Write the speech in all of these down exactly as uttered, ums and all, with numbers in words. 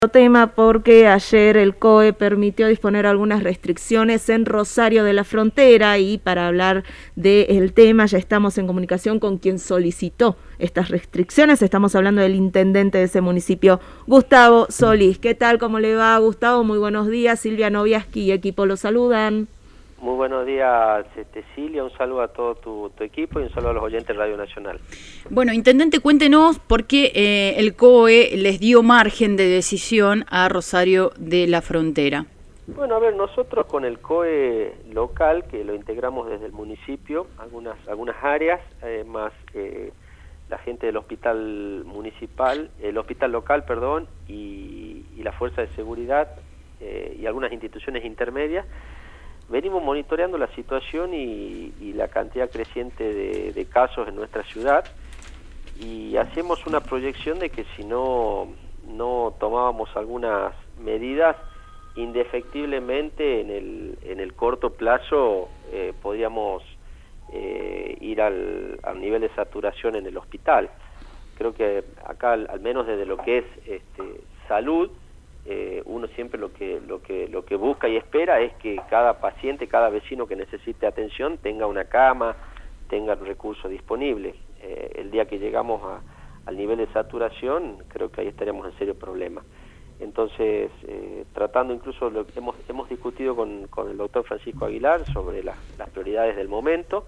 Tema porque ayer el C O E permitió disponer algunas restricciones en Rosario de la Frontera, y para hablar del tema ya estamos en comunicación con quien solicitó estas restricciones. Estamos hablando del intendente de ese municipio, Gustavo Solís. ¿Qué tal? ¿Cómo le va, Gustavo? Muy buenos días. Silvia Noviaski y equipo lo saludan. Muy buenos días, Cecilia, un saludo a todo tu, tu equipo y un saludo a los oyentes de Radio Nacional. Bueno, intendente, cuéntenos por qué eh, el C O E les dio margen de decisión a Rosario de la Frontera. Bueno, a ver, nosotros con el C O E local, que lo integramos desde el municipio, algunas algunas áreas, eh, más eh, la gente del hospital municipal, el hospital local, perdón, y, y la fuerza de seguridad eh, y algunas instituciones intermedias, venimos monitoreando la situación y, y la cantidad creciente de, de casos en nuestra ciudad, y hacemos una proyección de que si no, no tomábamos algunas medidas, indefectiblemente en el, en el corto plazo eh, podríamos eh, ir al, al nivel de saturación en el hospital. Creo que acá, al, al menos desde lo que es este, salud, Eh, uno siempre lo que lo que lo que busca y espera es que cada paciente, cada vecino que necesite atención tenga una cama, tenga el recurso disponible. Eh, el día que llegamos a, al nivel de saturación, creo que ahí estaríamos en serio problema. Entonces, eh, tratando incluso, lo que hemos hemos discutido con, con el doctor Francisco Aguilar sobre la, las prioridades del momento,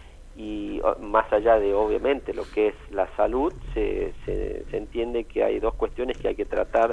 y más allá de obviamente lo que es la salud, se, se, se entiende que hay dos cuestiones que hay que tratar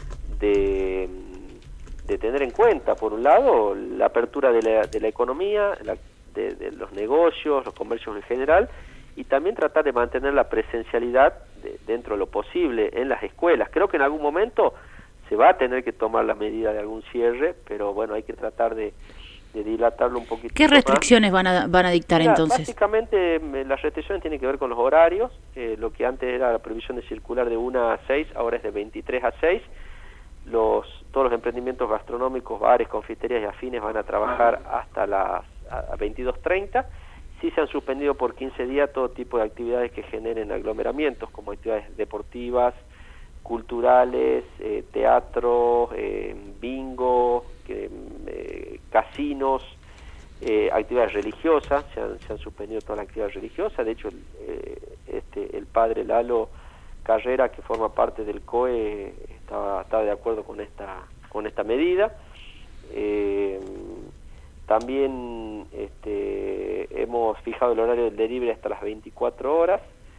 De, de tener en cuenta. Por un lado, la apertura de la, de la economía, la, de, de los negocios, los comercios en general, y también tratar de mantener la presencialidad de, dentro de lo posible en las escuelas. Creo que en algún momento se va a tener que tomar la medida de algún cierre, pero bueno, hay que tratar de, de dilatarlo un poquito. ¿Qué restricciones más. van a van a dictar Mira, entonces? Básicamente las restricciones tienen que ver con los horarios. Eh, lo que antes era la previsión de circular de una a seis, ahora es de veintitrés a seis. Los, todos los emprendimientos gastronómicos, bares, confiterías y afines van a trabajar hasta las a veintidós treinta. Sí se han suspendido por quince días todo tipo de actividades que generen aglomeramientos, como actividades deportivas, culturales, eh, teatro, eh, bingo, que, eh, casinos, eh, actividades religiosas. Se han, se han suspendido todas las actividades religiosas. De hecho, el, eh, este, el padre Lalo Carrera, que forma parte del C O E, estaba, estaba de acuerdo con esta con esta medida. Eh, también este, hemos fijado el horario del delivery hasta las veinticuatro horas,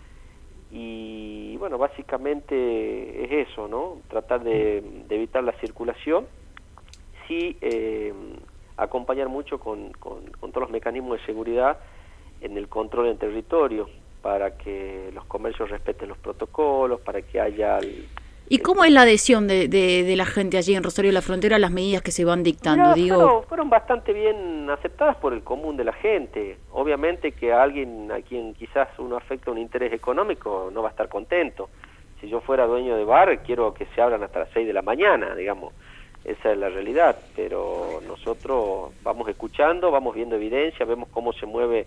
y bueno, básicamente es eso, ¿no? Tratar de, de evitar la circulación, sí, eh, acompañar mucho con, con, con todos los mecanismos de seguridad en el control en territorio, para que los comercios respeten los protocolos, para que haya... El, ¿Y cómo el, es la adhesión de, de, de la gente allí en Rosario de la Frontera a las medidas que se van dictando? Mira, Digo... fueron, fueron bastante bien aceptadas por el común de la gente. Obviamente que a alguien a quien quizás uno afecta un interés económico no va a estar contento. Si yo fuera dueño de bar, quiero que se abran hasta las seis de la mañana, digamos. Esa es la realidad, pero nosotros vamos escuchando, vamos viendo evidencia, vemos cómo se mueve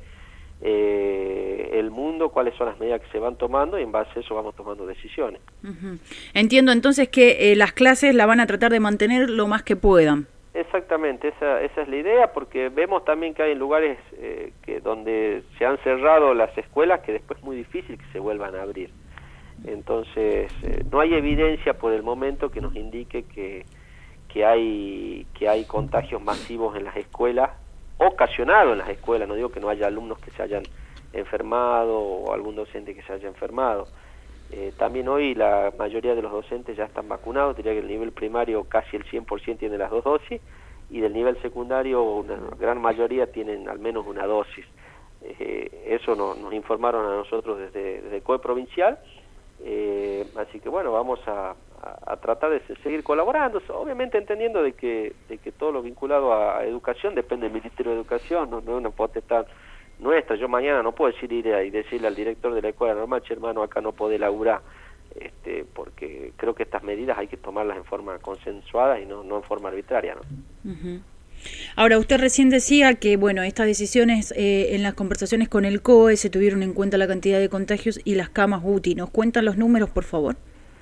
Eh, el mundo, cuáles son las medidas que se van tomando, y en base a eso vamos tomando decisiones. Uh-huh. Entiendo entonces que eh, las clases la van a tratar de mantener lo más que puedan. Exactamente, esa, esa es la idea, porque vemos también que hay lugares eh, que donde se han cerrado las escuelas, que después es muy difícil que se vuelvan a abrir. Entonces, eh, no hay evidencia por el momento que nos indique que, que hay, que hay contagios masivos en las escuelas, ocasionado en las escuelas. No digo que no haya alumnos que se hayan enfermado o algún docente que se haya enfermado. Eh, también hoy la mayoría de los docentes ya están vacunados. Diría que el nivel primario casi el cien por ciento tiene las dos dosis, y del nivel secundario una gran mayoría tienen al menos una dosis. Eh, eso no, nos informaron a nosotros desde, desde el C O E provincial. Eh, así que bueno, vamos a, a, a tratar de seguir colaborando, obviamente entendiendo de que de que todo lo vinculado a, a educación depende del Ministerio de Educación, no, no es una potestad nuestra. Yo mañana no puedo decir ir a, y decirle al director de la escuela normal, che, hermano, acá no podés laburar, este, porque creo que estas medidas hay que tomarlas en forma consensuada y no, no en forma arbitraria, ¿no? Uh-huh. Ahora, usted recién decía que, bueno, estas decisiones eh, en las conversaciones con el C O E se tuvieron en cuenta la cantidad de contagios y las camas U T I. ¿Nos cuentan los números, por favor?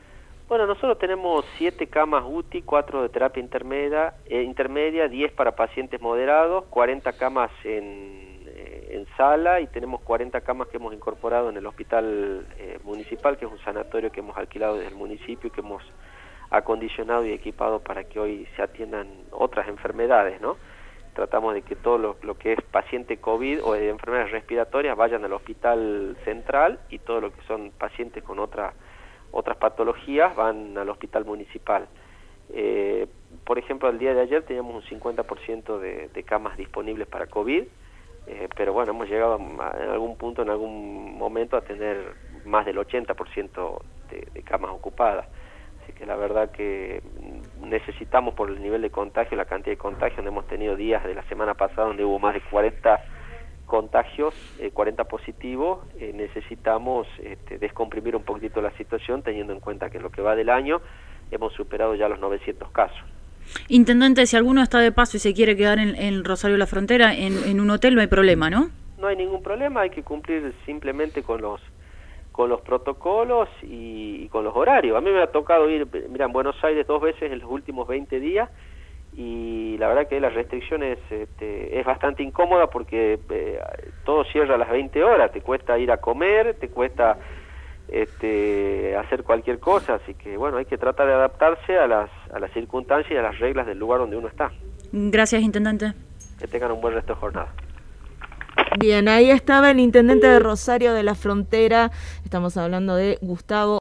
Bueno, nosotros tenemos siete camas U T I, cuatro de terapia intermedia, eh, intermedia, diez para pacientes moderados, cuarenta camas en, eh, en sala y tenemos cuarenta camas que hemos incorporado en el hospital eh, municipal, que es un sanatorio que hemos alquilado desde el municipio y que hemos acondicionado y equipado para que hoy se atiendan otras enfermedades, ¿no? Tratamos de que todo lo, lo que es paciente COVID o de enfermedades respiratorias vayan al hospital central y todo lo que son pacientes con otra, otras patologías van al hospital municipal. Eh, por ejemplo, el día de ayer teníamos un cincuenta por ciento de, de camas disponibles para COVID, eh, pero bueno, hemos llegado a, en algún punto, en algún momento, a tener más del ochenta por ciento de, de camas ocupadas. Así que la verdad que necesitamos, por el nivel de contagio, la cantidad de contagios, donde hemos tenido días de la semana pasada donde hubo más de cuarenta contagios, eh, cuarenta positivos, eh, necesitamos este, descomprimir un poquitito la situación, teniendo en cuenta que en lo que va del año hemos superado ya los novecientos casos. Intendente, si alguno está de paso y se quiere quedar en, en Rosario La Frontera, en, en un hotel no hay problema, ¿no? No hay ningún problema, hay que cumplir simplemente con los con los protocolos y, y con los horarios. A mí me ha tocado ir, mira, en Buenos Aires dos veces en los últimos veinte días y la verdad que la restricción es, este, es bastante incómoda porque eh, todo cierra a las veinte horas, te cuesta ir a comer, te cuesta este, hacer cualquier cosa, así que bueno, hay que tratar de adaptarse a las, a las circunstancias y a las reglas del lugar donde uno está. Gracias, Intendente. Que tengan un buen resto de jornada. Bien, ahí estaba el intendente de Rosario de la Frontera, estamos hablando de Gustavo